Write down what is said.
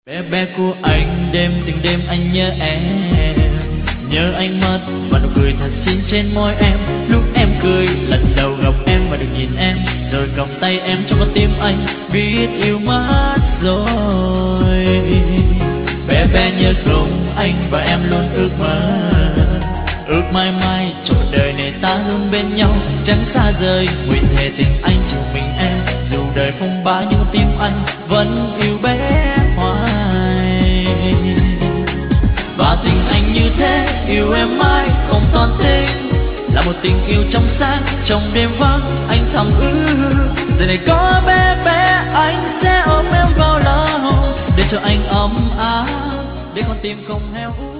Bé bé của anh đêm từng đêm anh nhớ em, nhớ anh mất và nụ cười thật xinh trên môi em. Lúc em cười lần đầu gặp em và được nhìn em, rồi cầm tay em trong con tim anh biết yêu mất rồi. Bé bé nhớ không, anh và em luôn ước mơ, ước mãi mãi trọn đời này ta luôn bên nhau, chẳng xa rời. Nguyện thề tình anh chỉ mình em, dù đời phong ba nhưng tim anh vẫn yêu bé hoài. Và tình anh như thế, yêu em mãi không toàn tình, là một tình yêu trong sáng trong đêm vắng. Anh thầm ước giờ này có bé bé, anh sẽ ôm em vào lòng để cho anh ấm áp, để con tim không heo út.